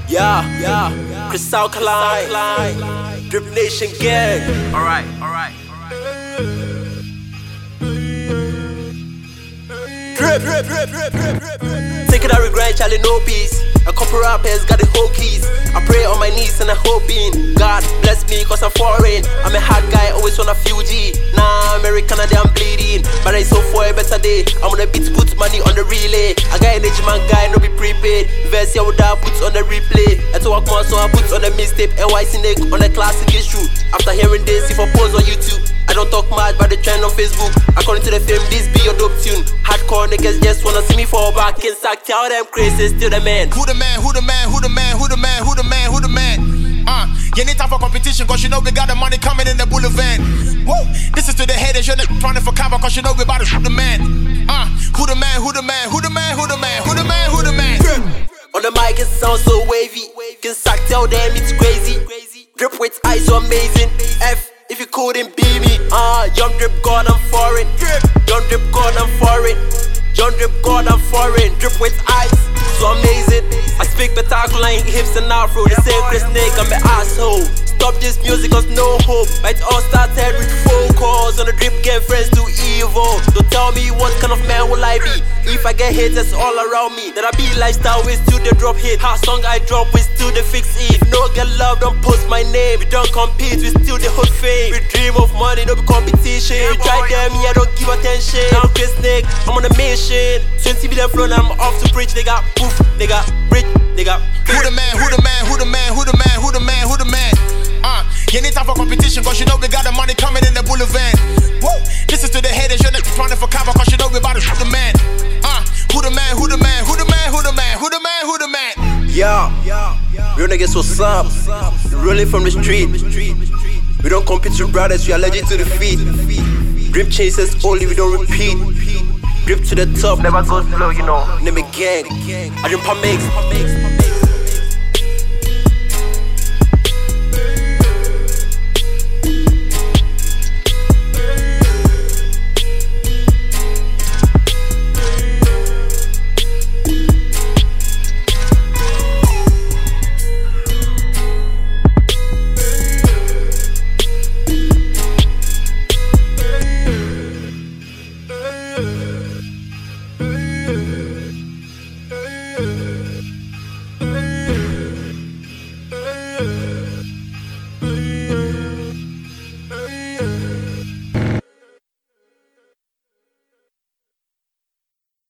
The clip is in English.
Yeah, Chris Alkaline, Drip Nation Gang. Alright. Drip. Taking out regret, Charlie, no peace. A couple rappers got the whole keys. I pray on my knees and I hoping God bless me cause I'm foreign. I'm a hard guy, always on a few G. Nah, American, I'm bleeding. But I so for a better day. I'm on a beat, put money on the relay. I got an age man guy, no be prepaid. Verse, I would have put on the replay. I to work more, so I put on the mixtape. NYC Nick on the classic issue. After hearing this, if I post on YouTube, I don't talk mad but the trend on Facebook. According to the film, this be your dope tune. Hardcore niggas just wanna see me fall back in sack. Tell them crazy, still the man. Who the man? You need time for competition cause you know we got the money coming in the boulevard. Whoa, this is to the haters, you're not trying for cover cause you know we about to shoot the man. Who the man? On the mic it sounds so wavy. Can sack, tell them it's crazy. Drip with eyes so amazing. F if you couldn't be me. Young Drip God, I'm foreign. Young Drip God, I'm foreign. Young Drip God, I'm foreign. Drip with eyes so amazing. I speak spectacular hips and afro. They say Chris Nick, I'm an asshole. Stop this music cause no hope. It all started with phone calls. On the Drip get friends too evil. Don't tell me what kind of man will I be. If I get haters all around me, then I be lifestyle with still the drop hit. How song I drop with still the fix it. If no get love, don't post my name. We don't compete, we still the hot fame. We dream of money, no be competition. You try them, me I don't give attention. Now Chris Nick, I'm on a mission. 20 billion flow, now I'm off to preach. Nigga, poof, nigga, bridge, nigga. Who the man? You need time for competition cause you know we got the money coming in the boulevard. Whoa, this is to the haters, you're not trying for cover cause you know we about to shoot the man. Who the man? Yeah, real niggas what's up? Rolling from the street. We don't compete with brothers, we are allergic to defeat. Drip chasers only, we don't repeat. Drip to the top, never go slow, you know. Name it gang. I drip a mix.